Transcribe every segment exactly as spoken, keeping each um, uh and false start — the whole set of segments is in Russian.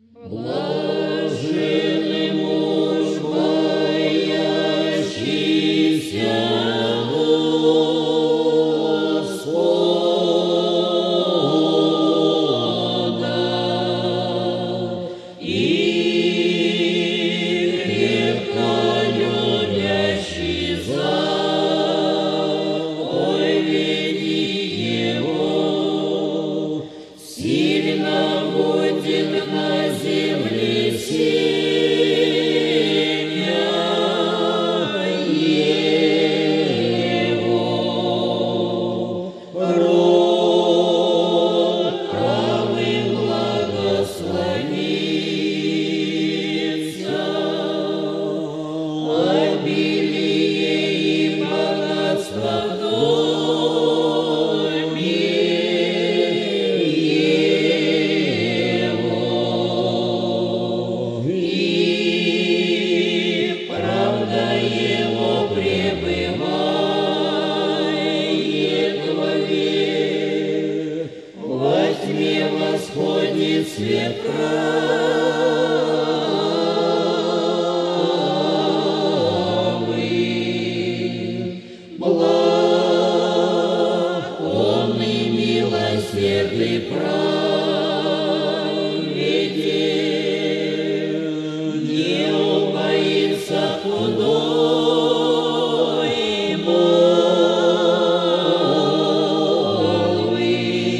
Блаженный муж, боящийся Господа и крепко любящий заповеди Его, сильно будет на земле семя Его. Род правый благословится, обилие и богатство в доме Его, и правда Его пребывает вовек. Во тьме восходит свет правый. Благ он и милосердный праведен, не убоится худой молвы.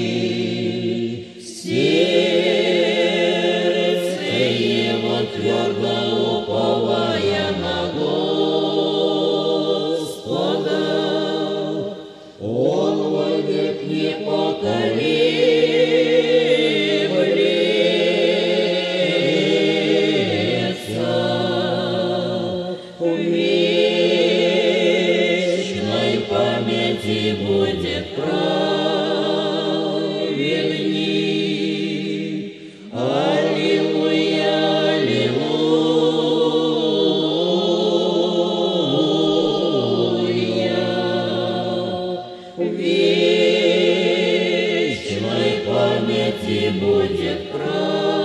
Сердце его твердо уповая на Господа, он вовек не поколеблется. В вечной памяти будет праведник. Аллилуйя, аллилуйя. В вечной памяти будет праведник.